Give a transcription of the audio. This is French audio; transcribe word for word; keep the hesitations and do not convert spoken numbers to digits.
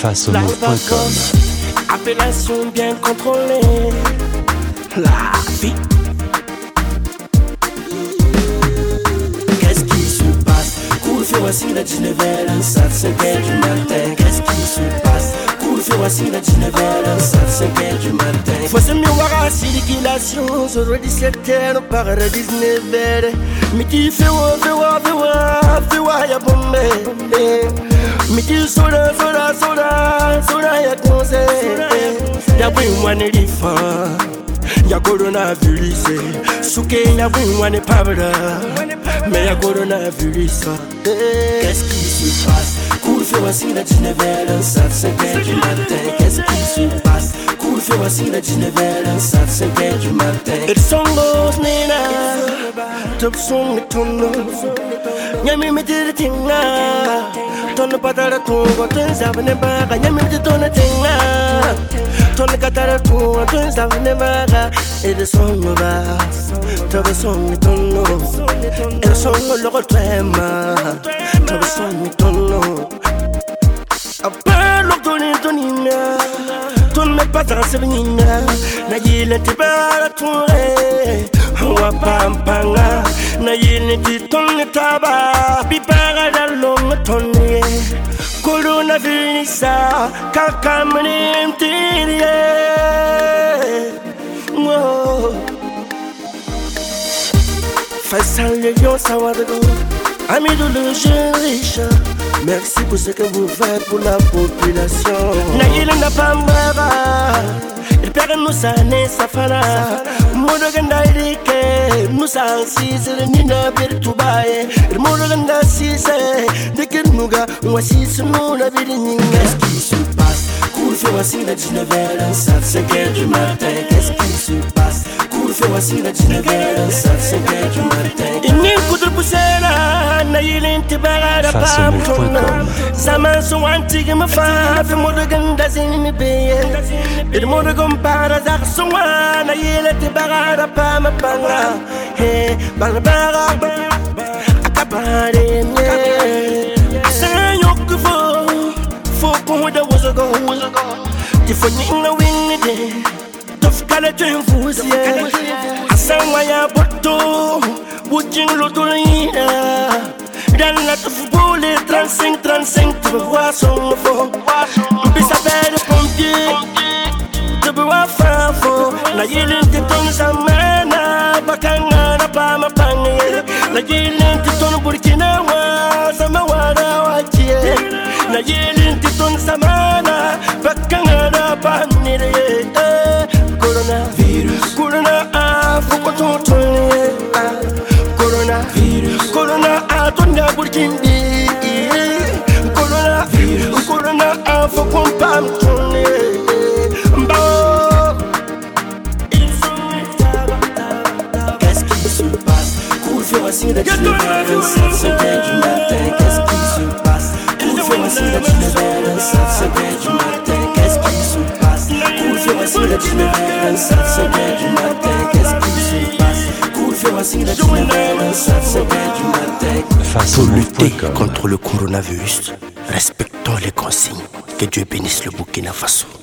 face au move point com. Appellation bien contrôlée. La vie. Qu'est-ce qui se passe? Cool fait voici la dix-neuf heures, ça cinq heures du matin. Qu'est-ce qui se passe? Cool fait voici la dix-neuf heures, ça cinq heures du matin. Faut se miroir à circulation sur le dix-sept heures, on part à dix-neuf heures. Mais qui fait wa, fait wa, fait wa, fait wa, y'a bombé. Mais qui soda, soda, soda, soda, y'a conseil. Y'a pris moi ne l'ifan. Y'a coronavirus. Souké y'a pris moi ne pabra. Mais y'a coronavirus. Qu'est-ce qui se passe? Cool fait voici la dix-neuf heures, ça cinq heures du matin. Qu'est-ce qui se passe? Cool fait voici la dix-neuf heures, ça cinq heures du matin. Et le son goes nina. Top son et ton nom. Y'a mis mes têtes tinga. Ton patara tungo, ton savane baga. Y'a mis ton tinga. Ton katara tungo, ton savane baga. Et le son me va. Top son et ton nom. Et le son le retrema. Top son et ton nom. Appelle l'ordonnée tonina. Ton me patara sevenina. Na yile te bara touré. Wa pampanga. Na yile te ton taba. Bipara da long tonne. Coronavirus kakamne mtirie. Wow. Faisal le lion sawadago. Ami de le jeune riche. Merci pour ce que vous faites pour la population. Naïle n'a pas mbaba. Il perd nous sa ne safana. Modoganda irike. Nous sa six le nina bir tubaye. Il modoganda six. Dès que nous gars on six nous la vie qu'est-ce qui se passe? Cool fait voici la dix-neuf heures, ça cinq heures du matin. Qu'est-ce qui se passe? Cool fait voici la dix-neuf heures, ça cinq heures du matin. Il n'y a que de pousser là. Naïle te barra Face au move point com. Zaman so antique ma fa fe modoganda zini beye. Il modogam para zak so wana yele te barra pa ma panga. He bang bara akabare nye. Asanyo kufo fo ko da was go. Ti fo ni na win de. Tof kala ten fusie. Asan waya botto. Boutin l'autorina. Dans la football, trente-cinq, trente-cinq, tu veux voir son fond. Puis ça fait des pompiers, tu veux voir faire faux. La yéline te donne sa main, bakanga na pa ma pangue. La yéline te donne Burkina wa, sa ma wada wachie. La yéline te donne sa main, bakanga na pa nire. Coronavirus, corona ah, faut qu'on t'en tourne. Coronavirus, corona ah, ton gars Burkindi. Corona, corona ah, faut qu'on pas me tourner. Qu'est-ce qui se passe? Cool fait voici la dix-neuf heures, ça cinq heures du matin. Qu'est-ce qui se passe? Cool fait voici la dix-neuf heures, ça cinq heures du matin. Qu'est-ce qui se passe? Cool fait voici la dix-neuf heures, ça cinq heures du matin. Qu'est-ce qui se passe? Cool fait voici la dix-neuf heures, ça cinq heures du matin. Face au Pour move point lutter com. contre le coronavirus, respectons les consignes. Que Dieu bénisse le Burkina Faso.